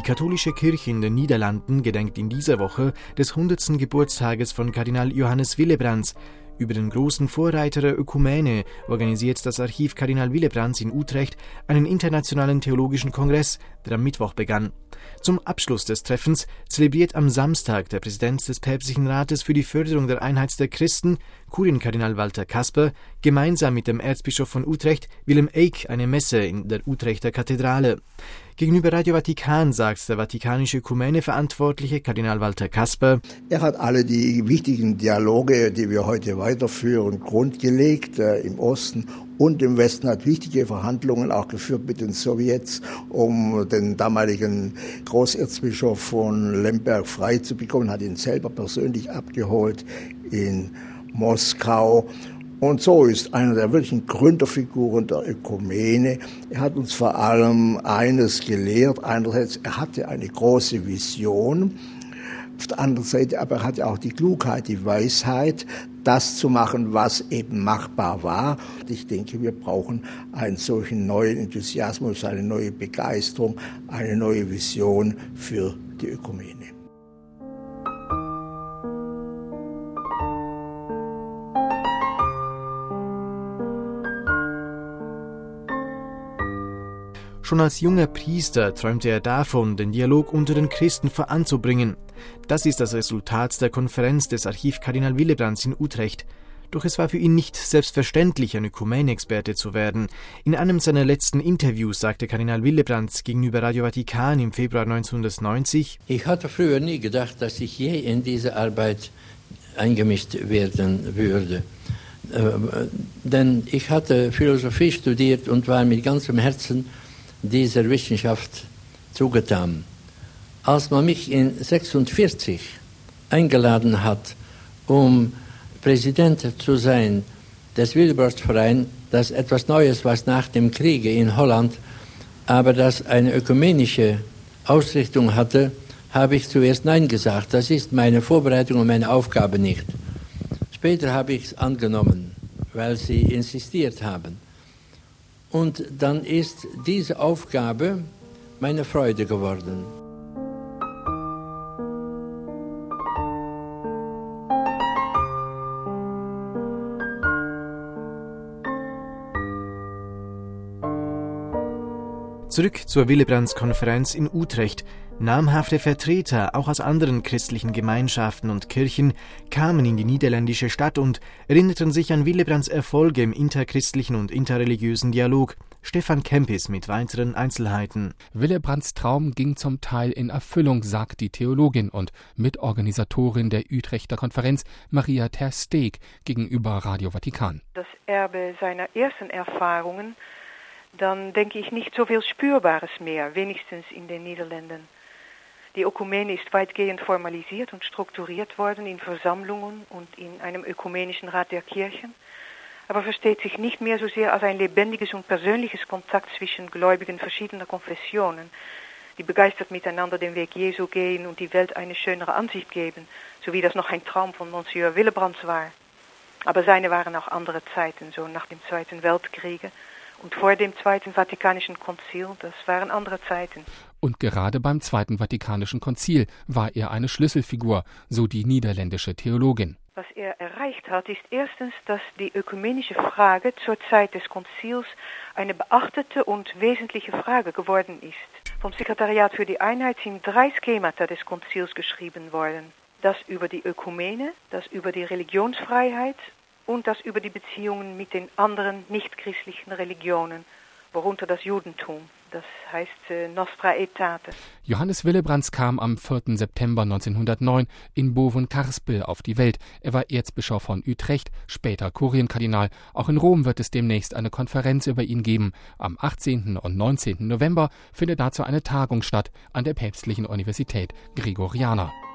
Die katholische Kirche in den Niederlanden gedenkt in dieser Woche des 100. Geburtstages von Kardinal Johannes Willebrands. Über den großen Vorreiter der Ökumene organisiert das Archiv Kardinal Willebrands in Utrecht einen internationalen theologischen Kongress, der am Mittwoch begann. Zum Abschluss des Treffens zelebriert am Samstag der Präsident des Päpstlichen Rates für die Förderung der Einheit der Christen, Kurienkardinal Walter Kasper, gemeinsam mit dem Erzbischof von Utrecht, Willem Eyck, eine Messe in der Utrechter Kathedrale. Gegenüber Radio Vatikan sagt der vatikanische Ökumene-Verantwortliche Kardinal Walter Kasper: Er hat alle die wichtigen Dialoge, die wir heute weiterführen, grundgelegt. Im Osten und im Westen hat wichtige Verhandlungen auch geführt mit den Sowjets, um den damaligen Großerzbischof von Lemberg frei zu bekommen, hat ihn selber persönlich abgeholt in Moskau. Und so ist einer der wirklichen Gründerfiguren der Ökumene. Er hat uns vor allem eines gelehrt. Einerseits, er hatte eine große Vision. Auf der anderen Seite aber er hatte auch die Klugheit, die Weisheit, das zu machen, was eben machbar war. Ich denke, wir brauchen einen solchen neuen Enthusiasmus, eine neue Begeisterung, eine neue Vision für die Ökumene. Schon als junger Priester träumte er davon, den Dialog unter den Christen voranzubringen. Das ist das Resultat der Konferenz des Archiv Kardinal Willebrands in Utrecht. Doch es war für ihn nicht selbstverständlich, ein Ökumene-Experte zu werden. In einem seiner letzten Interviews sagte Kardinal Willebrands gegenüber Radio Vatikan im Februar 1990: Ich hatte früher nie gedacht, dass ich je in diese Arbeit eingemischt werden würde. Denn ich hatte Philosophie studiert und war mit ganzem Herzen dieser Wissenschaft zugetan. Als man mich in 1946 eingeladen hat, um Präsident zu sein des Willibrordsvereins, das etwas Neues war nach dem Kriege in Holland, aber das eine ökumenische Ausrichtung hatte, habe ich zuerst Nein gesagt. Das ist meine Vorbereitung und meine Aufgabe nicht. Später habe ich es angenommen, weil sie insistiert haben. Und dann ist diese Aufgabe meine Freude geworden. Zurück zur Willebrands-Konferenz in Utrecht. Namhafte Vertreter, auch aus anderen christlichen Gemeinschaften und Kirchen, kamen in die niederländische Stadt und erinnerten sich an Willebrands Erfolge im interchristlichen und interreligiösen Dialog. Stefan Kempis mit weiteren Einzelheiten. Willebrands Traum ging zum Teil in Erfüllung, sagt die Theologin und Mitorganisatorin der Utrechter Konferenz Maria ter Steeg gegenüber Radio Vatikan. Das Erbe seiner ersten Erfahrungen, dann denke ich nicht so viel Spürbares mehr, wenigstens in den Niederlanden. Die Ökumene ist weitgehend formalisiert und strukturiert worden in Versammlungen und in einem ökumenischen Rat der Kirchen, aber versteht sich nicht mehr so sehr als ein lebendiges und persönliches Kontakt zwischen Gläubigen verschiedener Konfessionen, die begeistert miteinander den Weg Jesu gehen und die Welt eine schönere Ansicht geben, so wie das noch ein Traum von Monsieur Willebrands war. Aber seine waren auch andere Zeiten, so nach dem Zweiten Weltkrieg und vor dem Zweiten Vatikanischen Konzil, das waren andere Zeiten. Und gerade beim Zweiten Vatikanischen Konzil war er eine Schlüsselfigur, so die niederländische Theologin. Was er erreicht hat, ist erstens, dass die ökumenische Frage zur Zeit des Konzils eine beachtete und wesentliche Frage geworden ist. Vom Sekretariat für die Einheit sind 3 Schemata des Konzils geschrieben worden. Das über die Ökumene, das über die Religionsfreiheit und das über die Beziehungen mit den anderen nichtchristlichen Religionen, worunter das Judentum. Das heißt Nostra Aetate. Johannes Willebrands kam am 4. September 1909 in Boven-Karspel auf die Welt. Er war Erzbischof von Utrecht, später Kurienkardinal. Auch in Rom wird es demnächst eine Konferenz über ihn geben. Am 18. und 19. November findet dazu eine Tagung statt an der Päpstlichen Universität Gregoriana.